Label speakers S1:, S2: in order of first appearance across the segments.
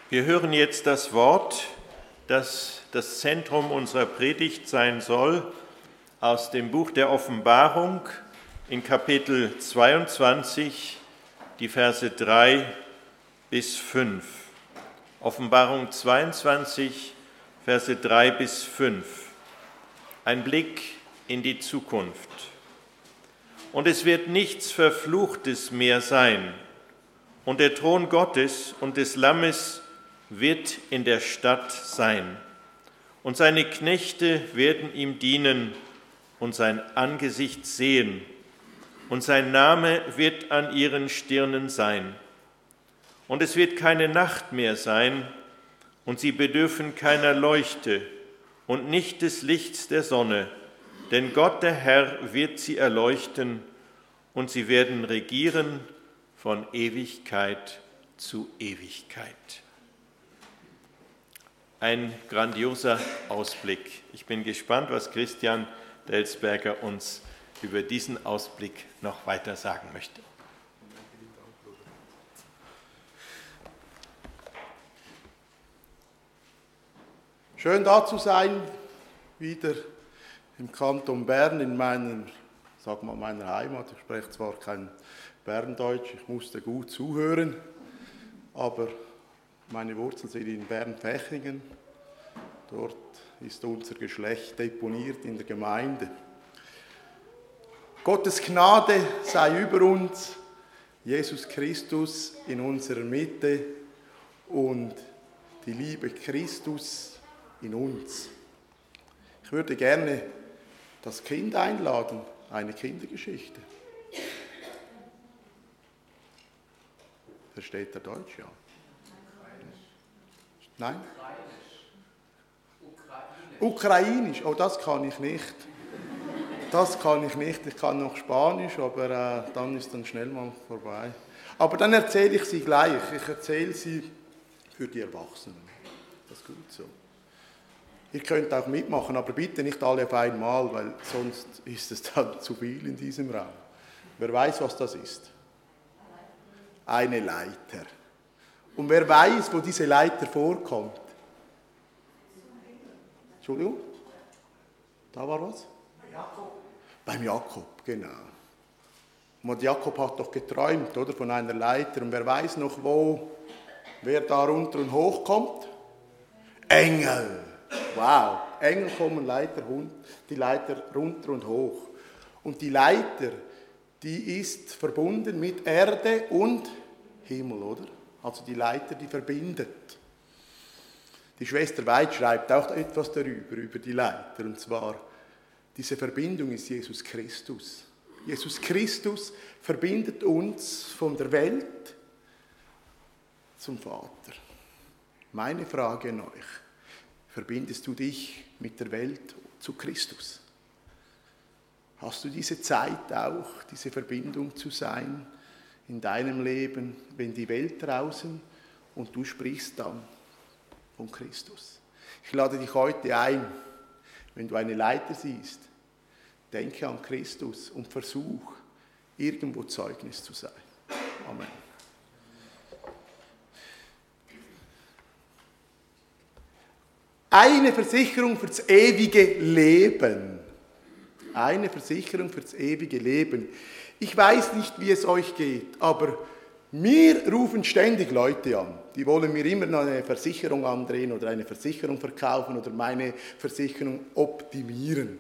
S1: Wir hören jetzt das Wort, das das Zentrum unserer Predigt sein soll, aus dem Buch der Offenbarung in Kapitel 22, die Verse 3 bis 5. Offenbarung 22, Verse 3 bis 5. Ein Blick in die Zukunft. Und es wird nichts Verfluchtes mehr sein, und der Thron Gottes und des Lammes wird in der Stadt sein, und seine Knechte werden ihm dienen und sein Angesicht sehen, und sein Name wird an ihren Stirnen sein. Und es wird keine Nacht mehr sein, und sie bedürfen keiner Leuchte und nicht des Lichts der Sonne, denn Gott, der Herr, wird sie erleuchten, und sie werden regieren von Ewigkeit zu Ewigkeit. Ein grandioser Ausblick. Ich bin gespannt, was Christian Delsberger uns über diesen Ausblick noch weiter sagen möchte.
S2: Schön da zu sein, wieder im Kanton Bern, in meiner Heimat. Ich spreche zwar kein Berndeutsch, ich musste gut zuhören, aber meine Wurzeln sind in Bern-Pechingen. Dort ist unser Geschlecht deponiert in der Gemeinde. Gottes Gnade sei über uns, Jesus Christus in unserer Mitte und die Liebe Christus in uns. Ich würde gerne das Kind einladen, eine Kindergeschichte. Versteht er Deutsch? Ja. Nein? Ukrainisch. Oh, das kann ich nicht. Ich kann noch Spanisch, aber dann ist dann schnell mal vorbei. Aber dann erzähle ich sie gleich. Ich erzähle sie für die Erwachsenen. Das ist gut so. Ihr könnt auch mitmachen, aber bitte nicht alle auf einmal, weil sonst ist es dann zu viel in diesem Raum. Wer weiß, was das ist? Eine Leiter. Und wer weiß, wo diese Leiter vorkommt? Entschuldigung? Da war was? Beim Jakob, genau. Und Jakob hat doch geträumt, oder, von einer Leiter. Und wer weiß noch, wer da runter und hoch kommt? Engel. Wow. Engel kommen die Leiter runter und hoch. Und die Leiter, die ist verbunden mit Erde und Himmel, oder? Also die Leiter, die verbindet. Die Schwester Weid schreibt auch etwas darüber, über die Leiter. Und zwar, diese Verbindung ist Jesus Christus. Jesus Christus verbindet uns von der Welt zum Vater. Meine Frage an euch, verbindest du dich mit der Welt zu Christus? Hast du diese Zeit auch, diese Verbindung zu sein in deinem Leben, wenn die Welt draußen und du sprichst dann von Christus? Ich lade dich heute ein, wenn du eine Leiter siehst, denke an Christus und versuch, irgendwo Zeugnis zu sein. Amen. Eine Versicherung fürs ewige Leben. Eine Versicherung fürs ewige Leben. Ich weiß nicht, wie es euch geht, aber mir rufen ständig Leute an. Die wollen mir immer noch eine Versicherung andrehen oder eine Versicherung verkaufen oder meine Versicherung optimieren.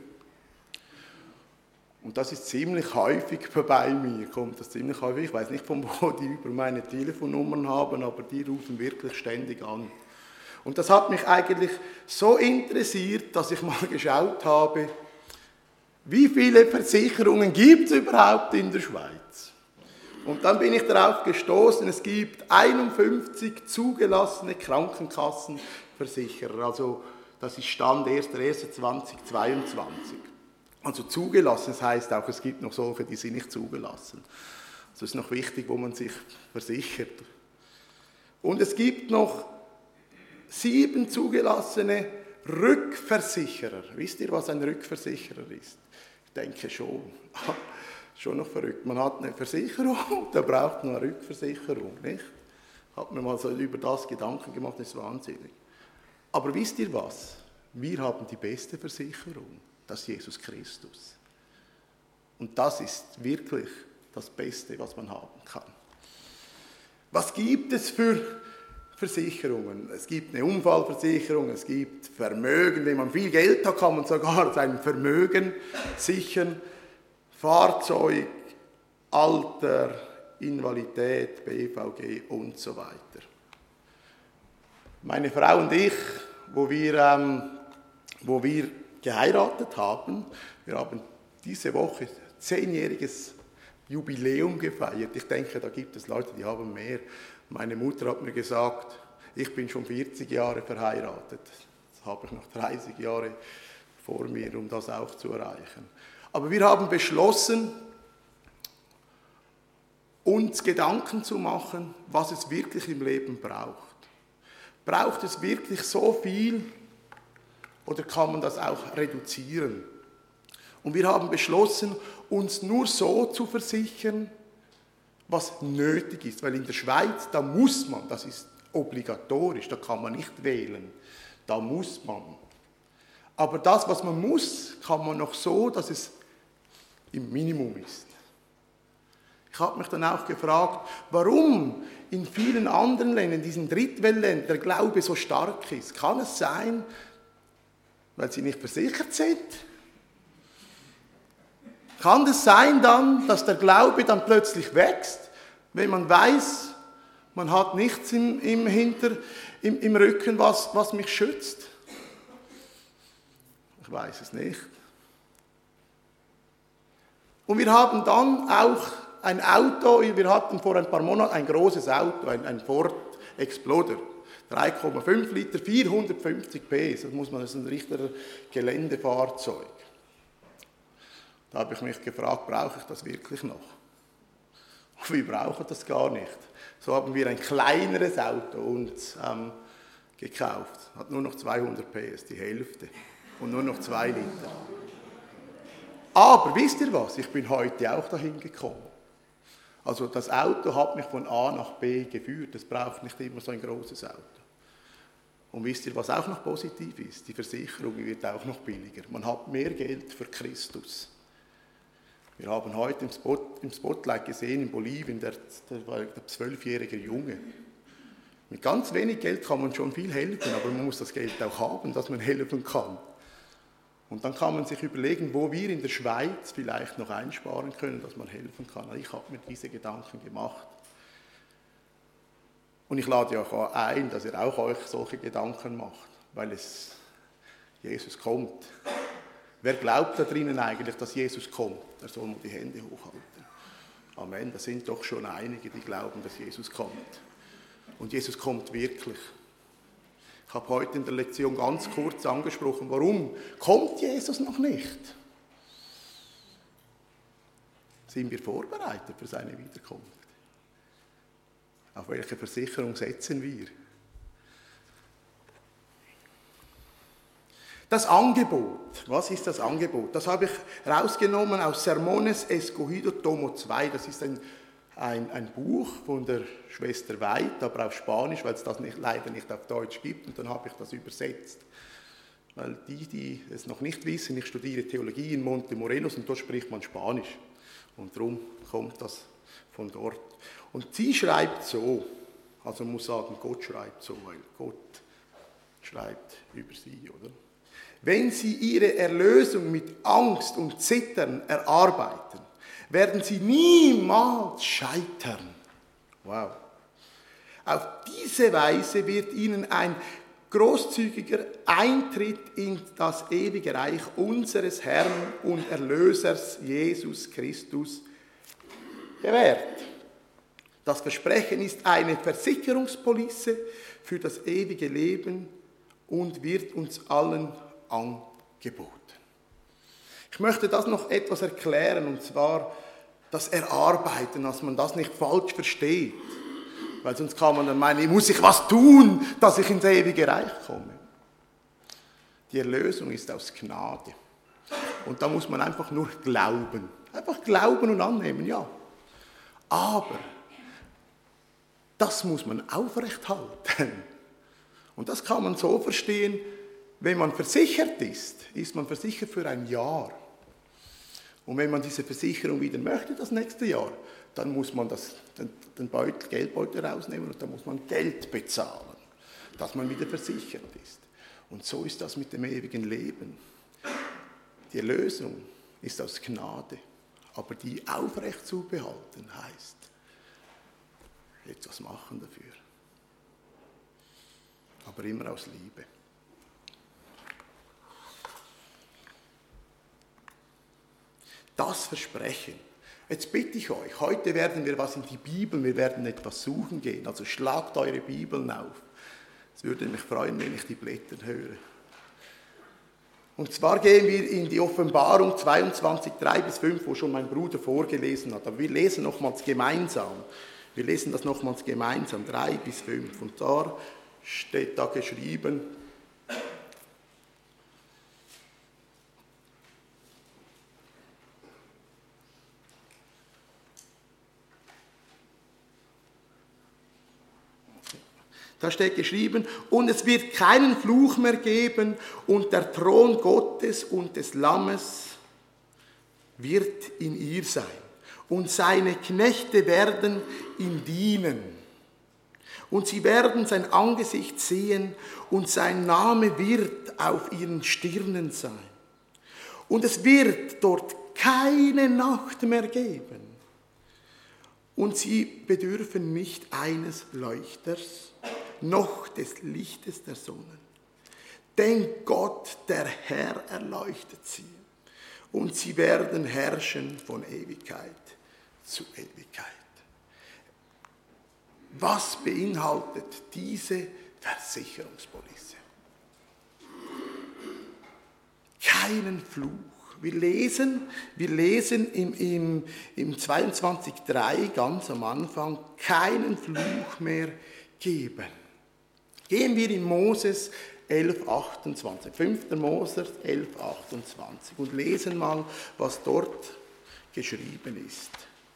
S2: Und das ist ziemlich häufig bei mir, kommt das ziemlich häufig. Ich weiß nicht, von wo die über meine Telefonnummern haben, aber die rufen wirklich ständig an. Und das hat mich eigentlich so interessiert, dass ich mal geschaut habe, wie viele Versicherungen gibt es überhaupt in der Schweiz? Und dann bin ich darauf gestoßen, es gibt 51 zugelassene Krankenkassenversicherer. Also das ist Stand 1.1.2022. Also zugelassen, das heißt auch, es gibt noch solche, die sind nicht zugelassen. Also es ist noch wichtig, wo man sich versichert. Und es gibt noch 7 zugelassene Rückversicherer. Wisst ihr, was ein Rückversicherer ist? Ich denke schon. Schon noch verrückt. Man hat eine Versicherung, da braucht man eine Rückversicherung, nicht? Habe mir mal so über das Gedanken gemacht, das ist wahnsinnig. Aber wisst ihr was? Wir haben die beste Versicherung, das ist Jesus Christus. Und das ist wirklich das Beste, was man haben kann. Was gibt es für Versicherungen? Es gibt eine Unfallversicherung, es gibt Vermögen. Wenn man viel Geld hat, kann man sogar sein Vermögen sichern. Fahrzeug, Alter, Invalidität, BVG und so weiter. Meine Frau und ich, wo wir geheiratet haben, wir haben diese Woche 10-jähriges Jubiläum gefeiert. Ich denke, da gibt es Leute, die haben mehr. Meine Mutter hat mir gesagt, ich bin schon 40 Jahre verheiratet. Jetzt habe ich noch 30 Jahre vor mir, um das auch zu erreichen. Aber wir haben beschlossen, uns Gedanken zu machen, was es wirklich im Leben braucht. Braucht es wirklich so viel oder kann man das auch reduzieren? Und wir haben beschlossen, uns nur so zu versichern, was nötig ist. Weil in der Schweiz, da muss man, das ist obligatorisch, da kann man nicht wählen, da muss man. Aber das, was man muss, kann man noch so, dass es im Minimum ist. Ich habe mich dann auch gefragt, warum in vielen anderen Ländern, diesen Drittweltländern, der Glaube so stark ist. Kann es sein, weil sie nicht versichert sind? Kann es sein dann, dass der Glaube dann plötzlich wächst, wenn man weiß, man hat nichts im Rücken, was mich schützt? Ich weiß es nicht. Und wir haben dann auch ein Auto, wir hatten vor ein paar Monaten ein großes Auto, ein Ford Explorer, 3,5 Liter, 450 PS, das ist ein richtiger Geländefahrzeug. Da habe ich mich gefragt, brauche ich das wirklich noch? Wir brauchen das gar nicht. So haben wir ein kleineres Auto uns gekauft, hat nur noch 200 PS, die Hälfte und nur noch 2 Liter. Aber wisst ihr was, ich bin heute auch dahin gekommen. Also das Auto hat mich von A nach B geführt, es braucht nicht immer so ein großes Auto. Und wisst ihr, was auch noch positiv ist? Die Versicherung wird auch noch billiger. Man hat mehr Geld für Christus. Wir haben heute im Spotlight gesehen, in Bolivien, der war der 12-jährige Junge. Mit ganz wenig Geld kann man schon viel helfen, aber man muss das Geld auch haben, dass man helfen kann. Und dann kann man sich überlegen, wo wir in der Schweiz vielleicht noch einsparen können, dass man helfen kann. Ich habe mir diese Gedanken gemacht. Und ich lade euch auch ein, dass ihr auch euch solche Gedanken macht, weil Jesus kommt. Wer glaubt da drinnen eigentlich, dass Jesus kommt? Der soll mal die Hände hochhalten. Amen, da sind doch schon einige, die glauben, dass Jesus kommt. Und Jesus kommt wirklich. Ich habe heute in der Lektion ganz kurz angesprochen, warum kommt Jesus noch nicht? Sind wir vorbereitet für seine Wiederkunft? Auf welche Versicherung setzen wir? Das Angebot. Was ist das Angebot? Das habe ich herausgenommen aus Sermones Escogido Tomo 2. Das ist ein Buch von der Schwester Weid, aber auf Spanisch, weil es das leider nicht auf Deutsch gibt. Und dann habe ich das übersetzt. Weil die es noch nicht wissen, ich studiere Theologie in Montemorelos und dort spricht man Spanisch. Und darum kommt das von dort. Und sie schreibt so, also man muss sagen, Gott schreibt so, weil Gott schreibt über sie, oder? Wenn sie ihre Erlösung mit Angst und Zittern erarbeiten, werden sie niemals scheitern. Wow. Auf diese Weise wird ihnen ein großzügiger Eintritt in das ewige Reich unseres Herrn und Erlösers Jesus Christus gewährt. Das Versprechen ist eine Versicherungspolice für das ewige Leben und wird uns allen angeboten. Ich möchte das noch etwas erklären, und zwar das Erarbeiten, dass man das nicht falsch versteht. Weil sonst kann man dann meinen, muss ich was tun, dass ich ins ewige Reich komme. Die Erlösung ist aus Gnade. Und da muss man einfach nur glauben. Einfach glauben und annehmen, ja. Aber Das muss man aufrechthalten. Und das kann man so verstehen, wenn man versichert ist man versichert für ein Jahr. Und wenn man diese Versicherung wieder möchte, das nächste Jahr, dann muss man den Geldbeutel rausnehmen und dann muss man Geld bezahlen, dass man wieder versichert ist. Und so ist das mit dem ewigen Leben. Die Erlösung ist aus Gnade, aber die aufrecht zu behalten heißt, etwas machen dafür. Aber immer aus Liebe. Das Versprechen. Jetzt bitte ich euch, heute werden wir was in die Bibel, wir werden etwas suchen gehen. Also schlagt eure Bibeln auf. Es würde mich freuen, wenn ich die Blätter höre. Und zwar gehen wir in die Offenbarung 22, 3-5, wo schon mein Bruder vorgelesen hat. Aber wir lesen nochmals gemeinsam. Wir lesen das nochmals gemeinsam, 3-5. Und da steht da geschrieben, und es wird keinen Fluch mehr geben und der Thron Gottes und des Lammes wird in ihr sein. Und seine Knechte werden ihm dienen. Und sie werden sein Angesicht sehen und sein Name wird auf ihren Stirnen sein. Und es wird dort keine Nacht mehr geben. Und sie bedürfen nicht eines Leuchters, noch des Lichtes der Sonne. Denn Gott, der Herr, erleuchtet sie. Und sie werden herrschen von Ewigkeit zu Ewigkeit. Was beinhaltet diese Versicherungspolice? Keinen Fluch. Wir lesen im 22,3 ganz am Anfang, keinen Fluch mehr geben. Gehen wir in Moses 11,28, 5. Mose 11,28 und lesen mal, was dort geschrieben ist.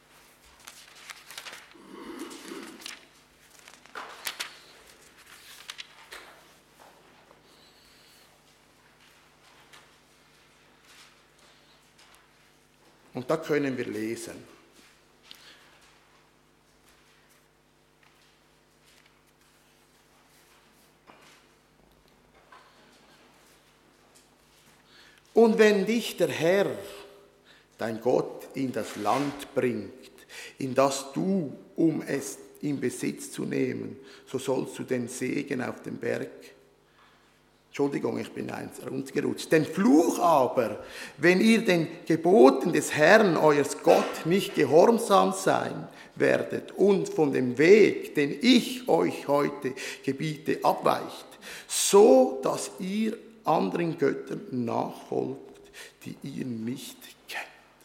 S2: Und da können wir lesen. Und wenn dich der Herr, dein Gott, in das Land bringt, in das du, um es in Besitz zu nehmen, so sollst du den Segen auf dem Berg, Entschuldigung, ich bin eins runtergerutscht. Den Fluch aber, wenn ihr den Geboten des Herrn, eures Gott, nicht gehorsam sein werdet und von dem Weg, den ich euch heute gebiete, abweicht, so dass ihr anderen Göttern nachfolgt, die ihr nicht kennt.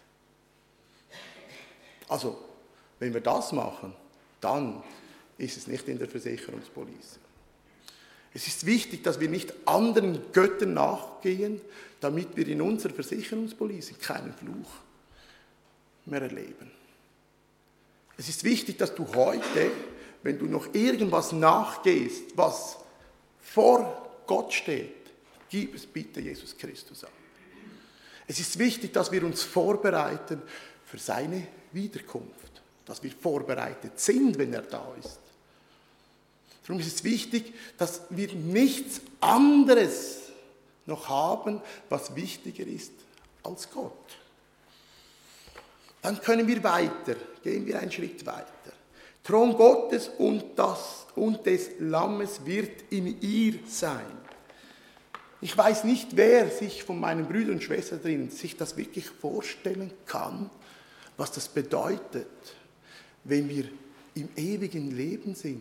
S2: Also, wenn wir das machen, dann ist es nicht in der Versicherungspolice. Es ist wichtig, dass wir nicht anderen Göttern nachgehen, damit wir in unserer Versicherungspolice keinen Fluch mehr erleben. Es ist wichtig, dass du heute, wenn du noch irgendwas nachgehst, was vor Gott steht, gib es bitte Jesus Christus an. Es ist wichtig, dass wir uns vorbereiten für seine Wiederkunft, dass wir vorbereitet sind, wenn er da ist. Darum ist es wichtig, dass wir nichts anderes noch haben, was wichtiger ist als Gott. Dann können wir weiter, gehen wir einen Schritt weiter. Thron Gottes und des Lammes wird in ihr sein. Ich weiß nicht, wer sich von meinen Brüdern und Schwestern drin sich das wirklich vorstellen kann, was das bedeutet, wenn wir im ewigen Leben sind.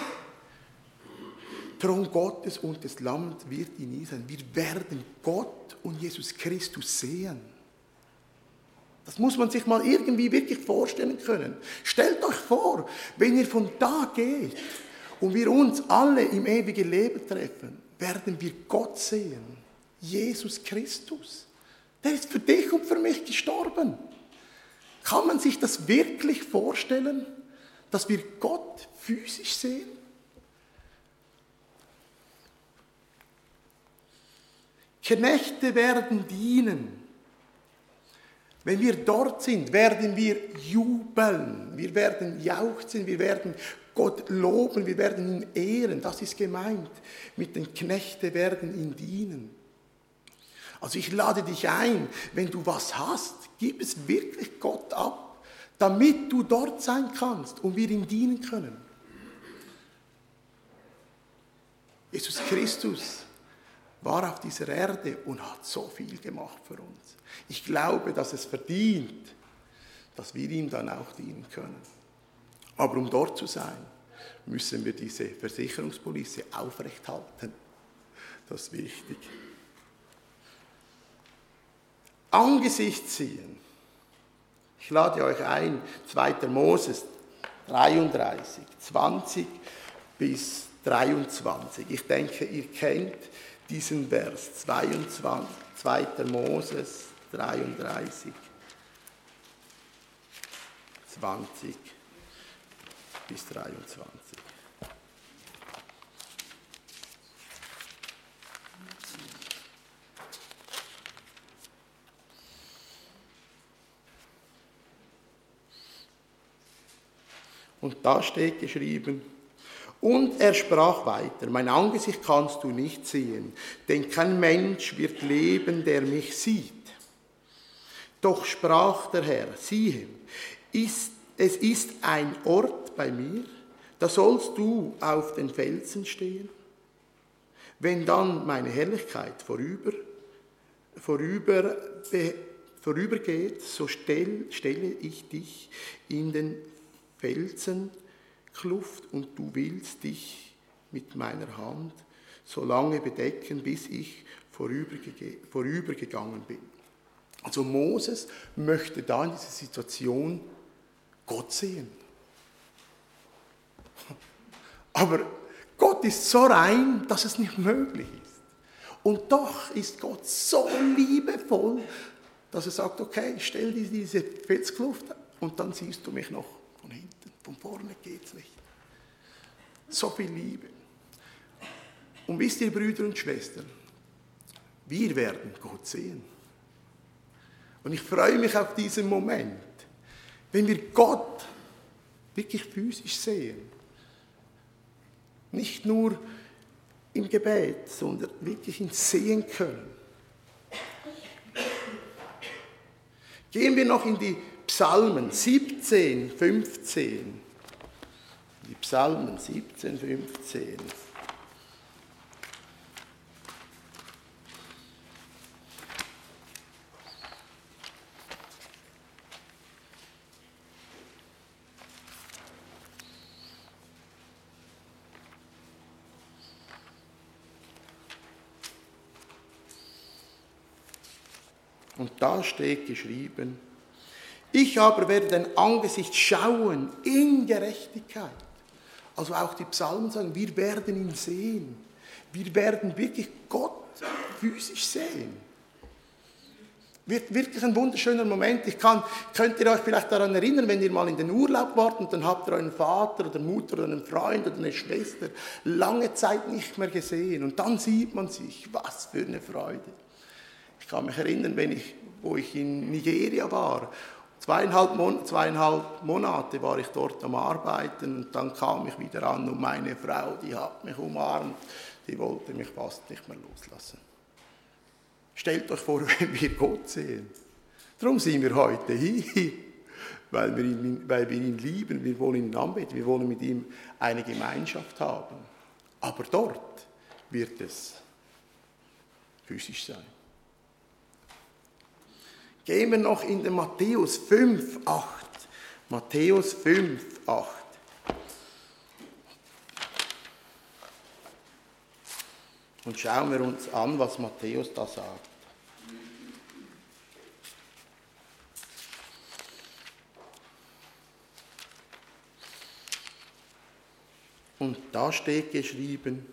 S2: Thron Gottes und des Lammes wird in ihr sein. Wir werden Gott und Jesus Christus sehen. Das muss man sich mal irgendwie wirklich vorstellen können. Stellt euch vor, wenn ihr von da geht und wir uns alle im ewigen Leben treffen, werden wir Gott sehen. Jesus Christus. Der ist für dich und für mich gestorben. Kann man sich das wirklich vorstellen, dass wir Gott physisch sehen? Knechte werden dienen. Wenn wir dort sind, werden wir jubeln, wir werden jauchzen, wir werden Gott loben, wir werden ihn ehren. Das ist gemeint mit den Knechte werden ihn dienen. Also ich lade dich ein, wenn du was hast, gib es wirklich Gott ab, damit du dort sein kannst und wir ihm dienen können. Jesus Christus war auf dieser Erde und hat so viel gemacht für uns. Ich glaube, dass es verdient, dass wir ihm dann auch dienen können. Aber um dort zu sein, müssen wir diese Versicherungspolice aufrechthalten. Das ist wichtig. Angesicht ziehen. Ich lade euch ein, 2. Moses 33, 20 bis 23. Ich denke, ihr kennt diesen Vers, 2. Moses 33, 20 bis 23. Und da steht geschrieben, und er sprach weiter, mein Angesicht kannst du nicht sehen, denn kein Mensch wird leben, der mich sieht. Doch sprach der Herr, siehe, es ist ein Ort bei mir, da sollst du auf den Felsen stehen. Wenn dann meine Herrlichkeit vorübergeht, so stelle ich dich in den Felsenkluft und du willst dich mit meiner Hand so lange bedecken, bis ich vorübergegangen bin. Also Moses möchte da in dieser Situation Gott sehen. Aber Gott ist so rein, dass es nicht möglich ist. Und doch ist Gott so liebevoll, dass er sagt, okay, stell dir diese Felskluft und dann siehst du mich noch von hinten. Von vorne geht es nicht. So viel Liebe. Und wisst ihr, Brüder und Schwestern, wir werden Gott sehen. Und ich freue mich auf diesen Moment, wenn wir Gott wirklich physisch sehen. Nicht nur im Gebet, sondern wirklich ihn sehen können. Gehen wir noch in die Psalmen 17, 15. Die Psalmen 17, 15. Und da steht geschrieben, ich aber werde dein Angesicht schauen in Gerechtigkeit. Also auch die Psalmen sagen, wir werden ihn sehen. Wir werden wirklich Gott physisch sehen. Wird wirklich ein wunderschöner Moment. Könnt ihr euch vielleicht daran erinnern, wenn ihr mal in den Urlaub wart und dann habt ihr euren Vater oder Mutter oder einen Freund oder eine Schwester lange Zeit nicht mehr gesehen. Und dann sieht man sich, was für eine Freude. Ich kann mich erinnern, wo ich in Nigeria war. 2,5 Monate war ich dort am Arbeiten und dann kam ich wieder an und meine Frau, die hat mich umarmt, die wollte mich fast nicht mehr loslassen. Stellt euch vor, wenn wir Gott sehen. Darum sind wir heute hier, weil wir ihn lieben, wir wollen ihn anbeten, wir wollen mit ihm eine Gemeinschaft haben. Aber dort wird es physisch sein. Gehen wir noch in den Matthäus 5, 8. Matthäus 5, 8. Und schauen wir uns an, was Matthäus da sagt. Und da steht geschrieben,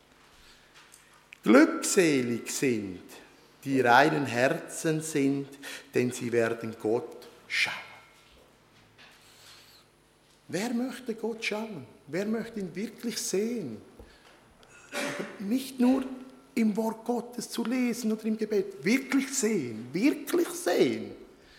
S2: glückselig sind, die reinen Herzen sind, denn sie werden Gott schauen. Wer möchte Gott schauen? Wer möchte ihn wirklich sehen? Aber nicht nur im Wort Gottes zu lesen oder im Gebet. Wirklich sehen, wirklich sehen.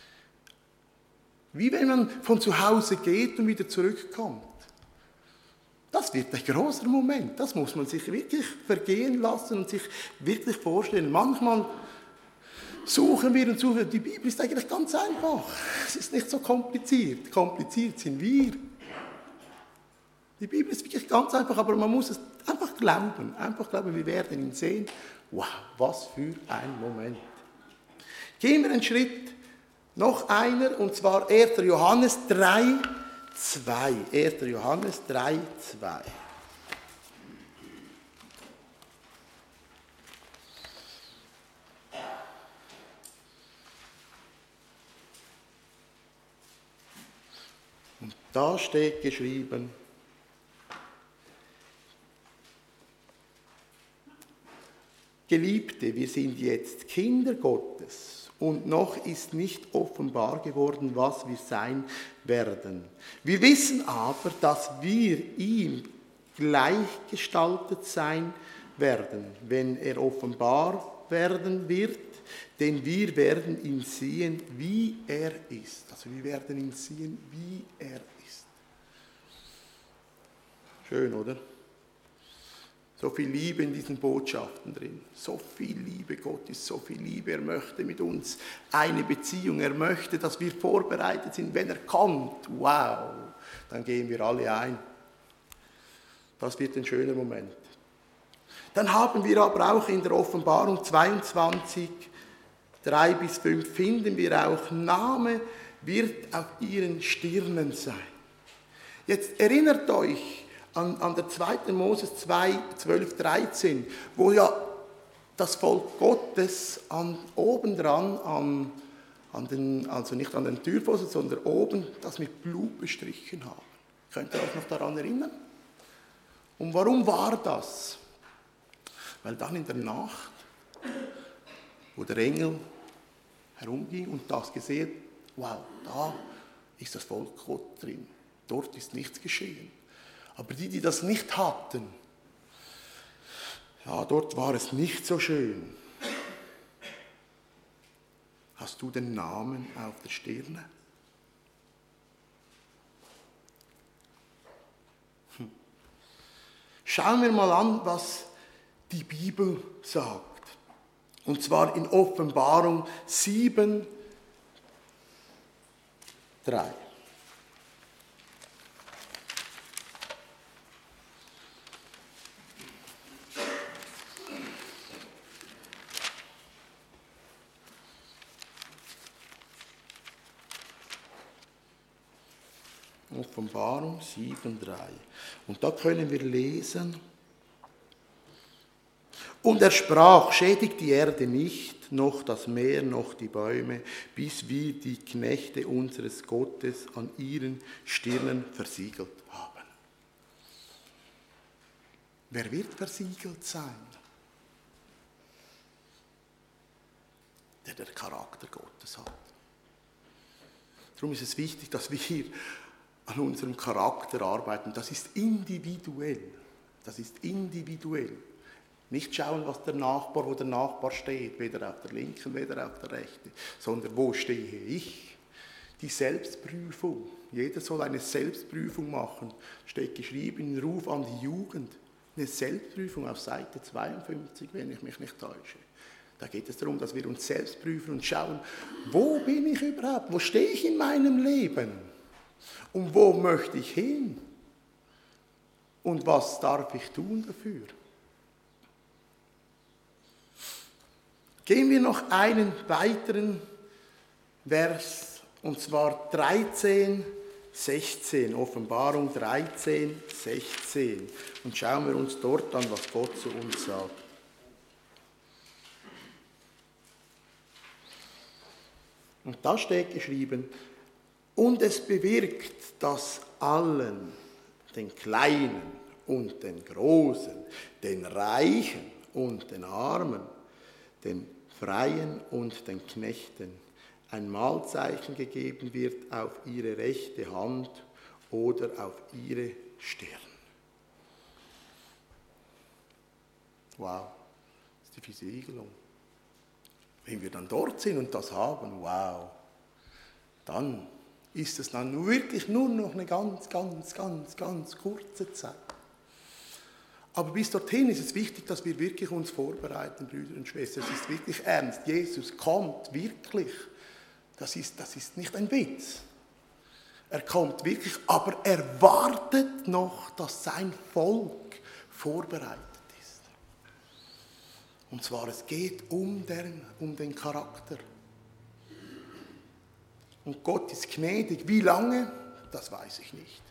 S2: Wie wenn man von zu Hause geht und wieder zurückkommt. Das wird ein großer Moment. Das muss man sich wirklich vergehen lassen und sich wirklich vorstellen. Manchmal suchen wir und suchen. Die Bibel ist eigentlich ganz einfach. Es ist nicht so kompliziert. Kompliziert sind wir. Die Bibel ist wirklich ganz einfach, aber man muss es einfach glauben. Einfach glauben, wir werden ihn sehen. Wow, was für ein Moment. Gehen wir einen Schritt, noch einer, und zwar 1. Johannes 3, 2. 1. Johannes 3, 2. Und da steht geschrieben: Geliebte, wir sind jetzt Kinder Gottes und noch ist nicht offenbar geworden, was wir sein werden. Wir wissen aber, dass wir ihm gleichgestaltet sein werden, wenn er offenbar werden wird, denn wir werden ihn sehen, wie er ist. Also wir werden ihn sehen, wie er ist. Schön, oder? So viel Liebe in diesen Botschaften drin. So viel Liebe. Gott ist so viel Liebe. Er möchte mit uns eine Beziehung. Er möchte, dass wir vorbereitet sind. Wenn er kommt, wow, dann gehen wir alle ein. Das wird ein schöner Moment. Dann haben wir aber auch in der Offenbarung 22, 3 bis 5, finden wir auch, Name wird auf ihren Stirnen sein. Jetzt erinnert euch an der 2. Moses 2, 12, 13, wo ja das Volk Gottes obendran, also nicht an den Türpfosten, sondern oben, das mit Blut bestrichen haben. Könnt ihr euch noch daran erinnern? Und warum war das? Weil dann in der Nacht, wo der Engel herumging und das gesehen, wow, da ist das Volk Gott drin. Dort ist nichts geschehen. Aber die das nicht hatten, ja, dort war es nicht so schön. Hast du den Namen auf der Stirne? Schauen wir mal an, was die Bibel sagt. Und zwar in Offenbarung 7, 3. Offenbarung 7,3. Und da können wir lesen: Und er sprach, schädigt die Erde nicht, noch das Meer, noch die Bäume, bis wir die Knechte unseres Gottes an ihren Stirnen versiegelt haben. Wer wird versiegelt sein? Der Charakter Gottes hat. Darum ist es wichtig, dass wir an unserem Charakter arbeiten. Das ist individuell. Das ist individuell. Nicht schauen, was wo der Nachbar steht, weder auf der linken, weder auf der rechten, sondern wo stehe ich? Die Selbstprüfung. Jeder soll eine Selbstprüfung machen. Steht geschrieben in Ruf an die Jugend. Eine Selbstprüfung auf Seite 52, wenn ich mich nicht täusche. Da geht es darum, dass wir uns selbst prüfen und schauen, wo bin ich überhaupt? Wo stehe ich in meinem Leben? Und wo möchte ich hin? Und was darf ich tun dafür? Gehen wir noch einen weiteren Vers, und zwar 13, 16, Offenbarung 13, 16. Und schauen wir uns dort an, was Gott zu uns sagt. Und da steht geschrieben: Und es bewirkt, dass allen, den Kleinen und den Großen, den Reichen und den Armen, den Freien und den Knechten ein Mahlzeichen gegeben wird auf ihre rechte Hand, oder auf ihre Stirn. Wow, das ist die Versiegelung. Wenn wir dann dort sind und das haben, wow, dann ist es dann wirklich nur noch eine ganz kurze Zeit. Aber bis dorthin ist es wichtig, dass wir wirklich uns vorbereiten, Brüder und Schwestern. Es ist wirklich ernst. Jesus kommt wirklich. Das ist nicht ein Witz. Er kommt wirklich, aber er wartet noch, dass sein Volk vorbereitet ist. Und zwar, es geht um den Charakter. Und Gott ist gnädig. Wie lange? Das weiß ich nicht.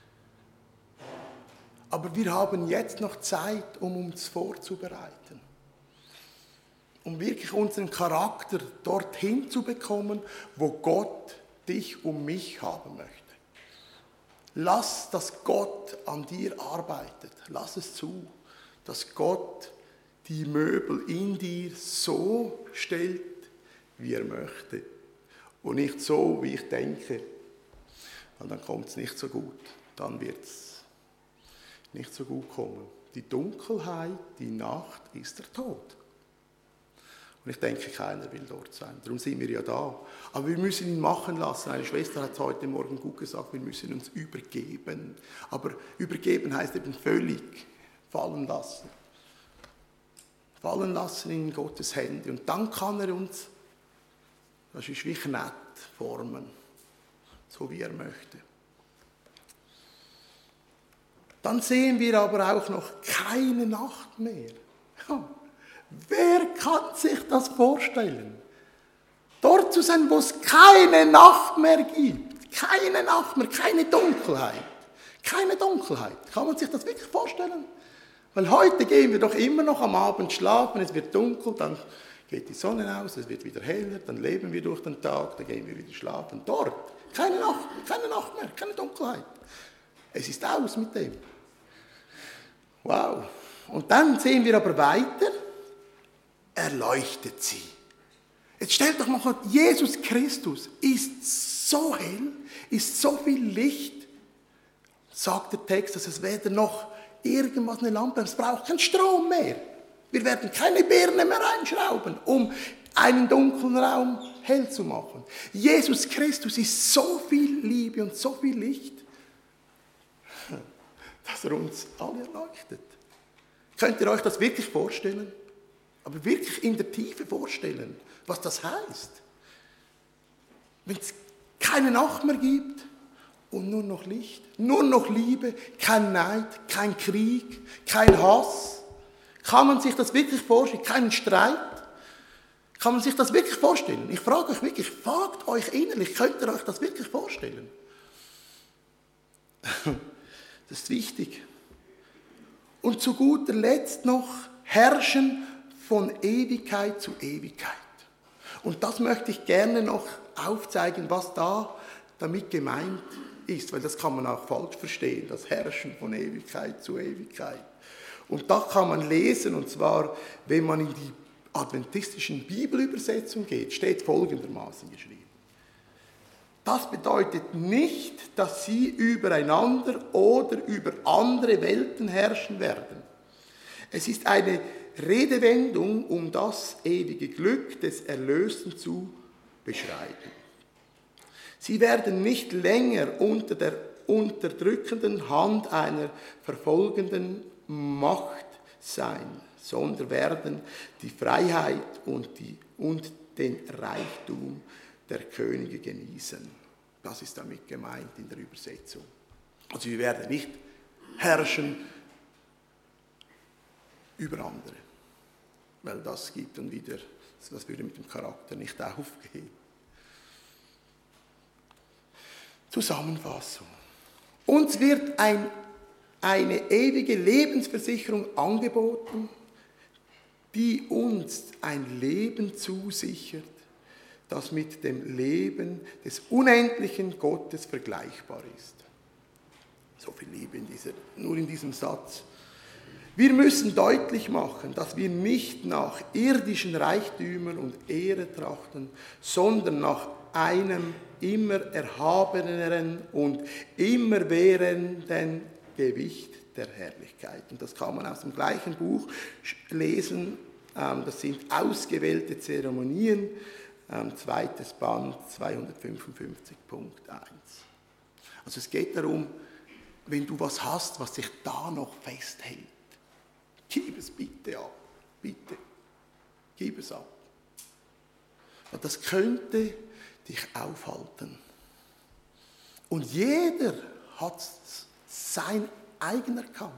S2: Aber wir haben jetzt noch Zeit, um uns vorzubereiten. Um wirklich unseren Charakter dorthin zu bekommen, wo Gott dich und mich haben möchte. Lass, dass Gott an dir arbeitet. Lass es zu, dass Gott die Möbel in dir so stellt, wie er möchte. Und nicht so, wie ich denke. Und dann kommt es nicht so gut. Dann wird es nicht so gut kommen. Die Dunkelheit, die Nacht ist der Tod. Und ich denke, keiner will dort sein. Darum sind wir ja da. Aber wir müssen ihn machen lassen. Eine Schwester hat es heute Morgen gut gesagt, wir müssen uns übergeben. Aber übergeben heißt eben völlig fallen lassen. Fallen lassen in Gottes Hände. Und dann kann er uns, das ist wie Knecht, formen. So wie er möchte. Dann sehen wir aber auch noch keine Nacht mehr. Ja. Wer kann sich das vorstellen? Dort zu sein, wo es keine Nacht mehr gibt. Keine Nacht mehr, keine Dunkelheit. Keine Dunkelheit. Kann man sich das wirklich vorstellen? Weil heute gehen wir doch immer noch am Abend schlafen, es wird dunkel, dann geht die Sonne aus, es wird wieder heller, dann leben wir durch den Tag, dann gehen wir wieder schlafen. Dort, keine Nacht mehr, keine Dunkelheit. Es ist aus mit dem. Wow. Und dann sehen wir aber weiter, er leuchtet sie. Jetzt stellt doch mal vor, Jesus Christus ist so hell, ist so viel Licht, sagt der Text, dass es weder noch irgendwas eine Lampe, es braucht keinen Strom mehr. Wir werden keine Birne mehr reinschrauben, um einen dunklen Raum hell zu machen. Jesus Christus ist so viel Liebe und so viel Licht, dass er uns alle erleuchtet. Könnt ihr euch das wirklich vorstellen? Aber wirklich in der Tiefe vorstellen, was das heißt. Wenn es keine Nacht mehr gibt und nur noch Licht, nur noch Liebe, kein Neid, kein Krieg, kein Hass. Kann man sich das wirklich vorstellen? Keinen Streit? Kann man sich das wirklich vorstellen? Ich frage euch wirklich, fragt euch innerlich, könnt ihr euch das wirklich vorstellen? Das ist wichtig. Und zu guter Letzt noch herrschen von Ewigkeit zu Ewigkeit. Und das möchte ich gerne noch aufzeigen, was da damit gemeint ist, weil das kann man auch falsch verstehen, das Herrschen von Ewigkeit zu Ewigkeit. Und da kann man lesen, und zwar, wenn man in die adventistischen Bibelübersetzung geht, steht folgendermaßen geschrieben. Das bedeutet nicht, dass sie übereinander oder über andere Welten herrschen werden. Es ist eine Redewendung, um das ewige Glück des Erlösten zu beschreiben. Sie werden nicht länger unter der unterdrückenden Hand einer verfolgenden Macht sein, sondern werden die Freiheit und den Reichtum der Könige genießen. Das ist damit gemeint in der Übersetzung. Also wir werden nicht herrschen über andere, weil das gibt dann wieder, das würde mit dem Charakter nicht aufgehen. Zusammenfassung. Uns wird eine ewige Lebensversicherung angeboten, die uns ein Leben zusichert, das mit dem Leben des unendlichen Gottes vergleichbar ist. So viel Liebe nur in diesem Satz. Wir müssen deutlich machen, dass wir nicht nach irdischen Reichtümern und Ehre trachten, sondern nach einem immer erhabeneren und immerwährenden Gewicht der Herrlichkeit. Und das kann man aus dem gleichen Buch lesen. Das sind ausgewählte Zeremonien, zweites Band, 255.1. Also es geht darum, wenn du was hast, was sich da noch festhält, gib es bitte ab. Bitte, gib es ab. Und das könnte dich aufhalten. Und jeder hat sein eigener Kampf.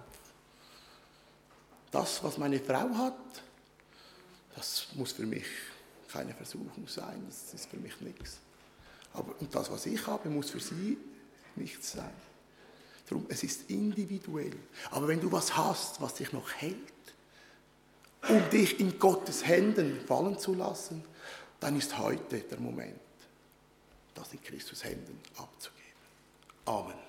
S2: Das, was meine Frau hat, das muss für mich keine Versuchung sein, das ist für mich nichts. Und das, was ich habe, muss für sie nichts sein. Darum, es ist individuell. Aber wenn du was hast, was dich noch hält, um dich in Gottes Händen fallen zu lassen, dann ist heute der Moment, das in Christus Händen abzugeben. Amen.